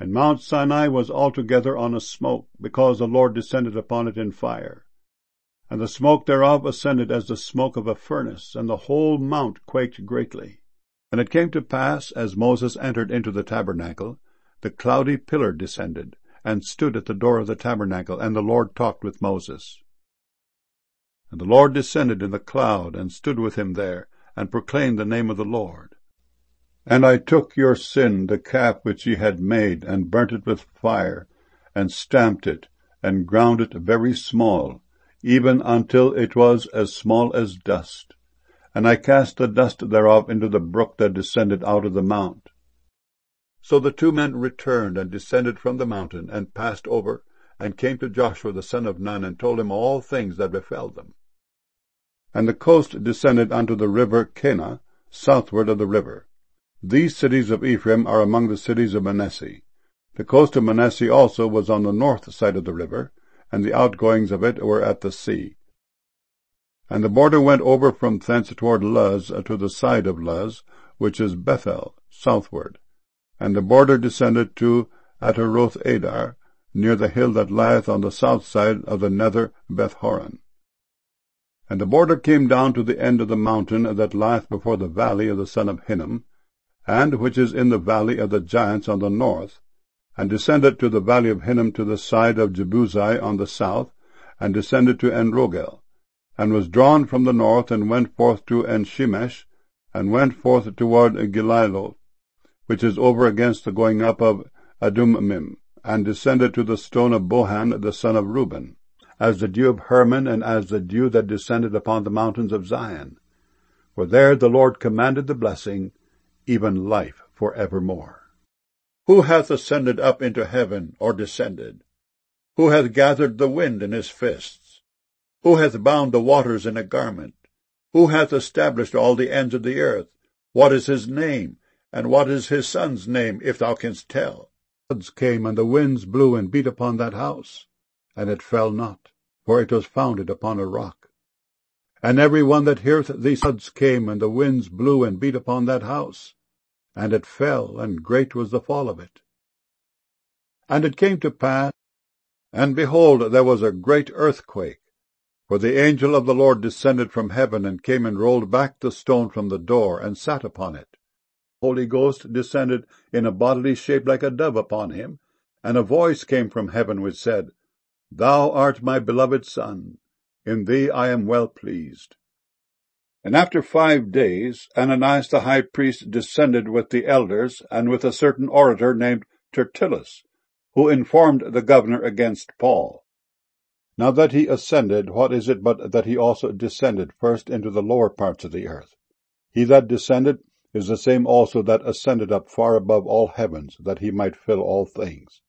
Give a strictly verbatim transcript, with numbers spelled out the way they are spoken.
And Mount Sinai was altogether on a smoke, because the Lord descended upon it in fire. And the smoke thereof ascended as the smoke of a furnace, and the whole mount quaked greatly. And it came to pass, as Moses entered into the tabernacle, the cloudy pillar descended, and stood at the door of the tabernacle, and the Lord talked with Moses. And the Lord descended in the cloud, and stood with him there, and proclaimed the name of the Lord. And I took your sin, the calf which ye had made, and burnt it with fire, and stamped it, and ground it very small, even until it was as small as dust. And I cast the dust thereof into the brook that descended out of the mount. So the two men returned, and descended from the mountain, and passed over, and came to Joshua the son of Nun, and told him all things that befell them. And the coast descended unto the river Kenah, southward of the river. These cities of Ephraim are among the cities of Manasseh. The coast of Manasseh also was on the north side of the river, and the outgoings of it were at the sea. And the border went over from thence toward Luz to the side of Luz, which is Bethel, southward. And the border descended to Ataroth Adar, near the hill that lieth on the south side of the nether Beth-horon. And the border came down to the end of the mountain that lieth before the valley of the son of Hinnom, and which is in the valley of the giants on the north, and descended to the valley of Hinnom to the side of Jebusai on the south, and descended to Enrogel, and was drawn from the north, and went forth to Enshemesh, and went forth toward Gililo, which is over against the going up of Adummim, and descended to the stone of Bohan the son of Reuben, as the dew of Hermon, and as the dew that descended upon the mountains of Zion. For there the Lord commanded the blessing, even life for evermore. Who hath ascended up into heaven, or descended? Who hath gathered the wind in his fists? Who hath bound the waters in a garment? Who hath established all the ends of the earth? What is his name, and what is his son's name, if thou canst tell? Floods came, and the winds blew and beat upon that house, and it fell not, for it was founded upon a rock. And every one that heareth these floods came, and the winds blew and beat upon that house, and it fell, and great was the fall of it. And it came to pass, and behold, there was a great earthquake, for the angel of the Lord descended from heaven, and came and rolled back the stone from the door, and sat upon it. The Holy Ghost descended in a bodily shape like a dove upon him, and a voice came from heaven which said, Thou art my beloved Son, in thee I am well pleased. And after five days Ananias the high priest descended with the elders, and with a certain orator named Tertullus, who informed the governor against Paul. Now that he ascended, what is it but that he also descended first into the lower parts of the earth? He that descended is the same also that ascended up far above all heavens, that he might fill all things.